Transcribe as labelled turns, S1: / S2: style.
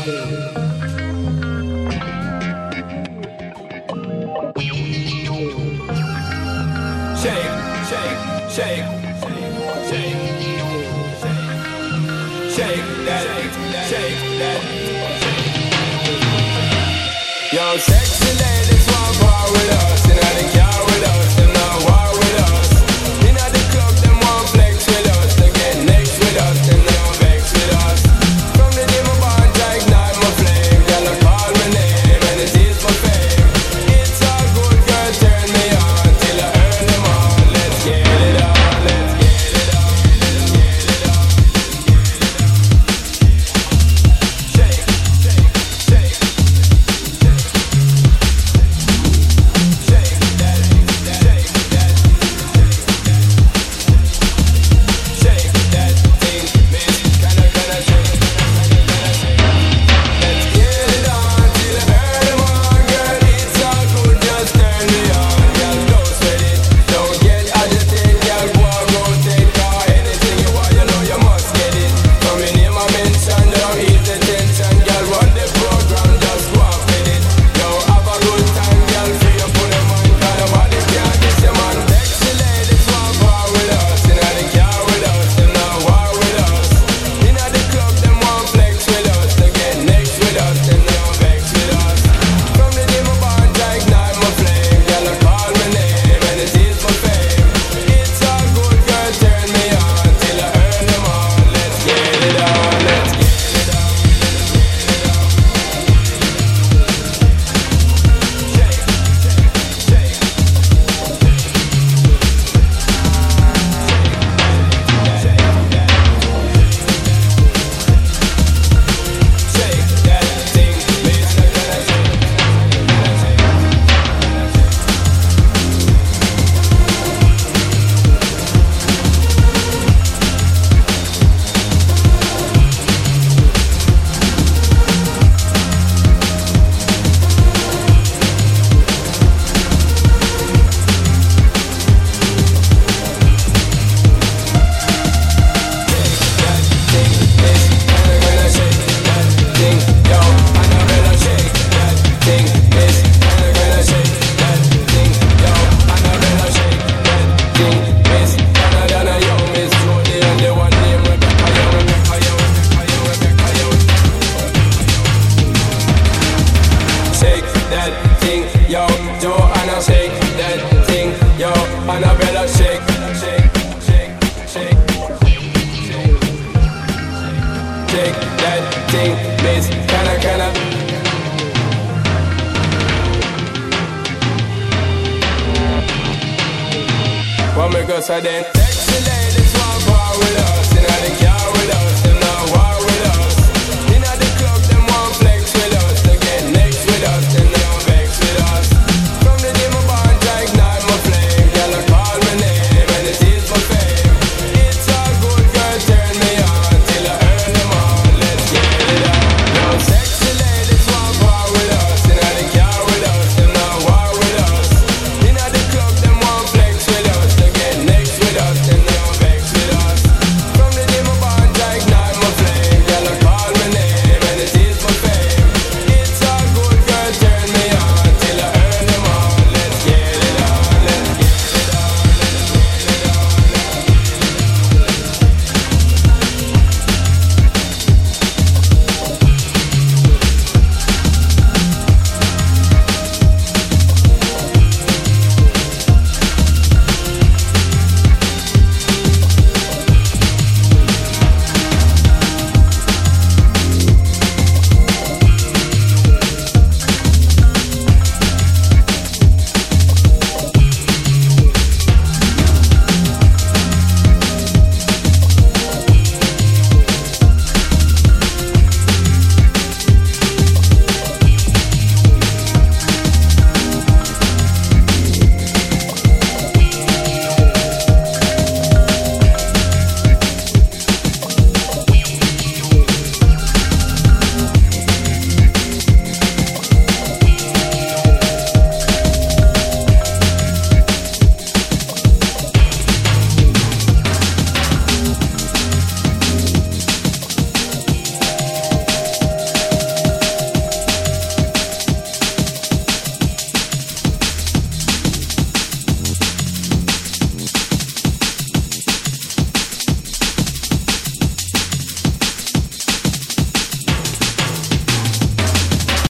S1: Yo, sexy ladies want war with us. Inna the car with us, them not war with us. Inna the club, them want flex with us. They get next with us, them not vex with us. From the day my bond, I ignite my flame. Girl, I call my name and it is my fame. It's all good, girl, turn me on till I earn them all. Let's get it on, let's get it on, let's get it on. Shake, shake, shake. Annabella, shake, shake, shake, shake, shake, shake that thing, miss, kinda. What make us a then? Sexy ladies want power with us.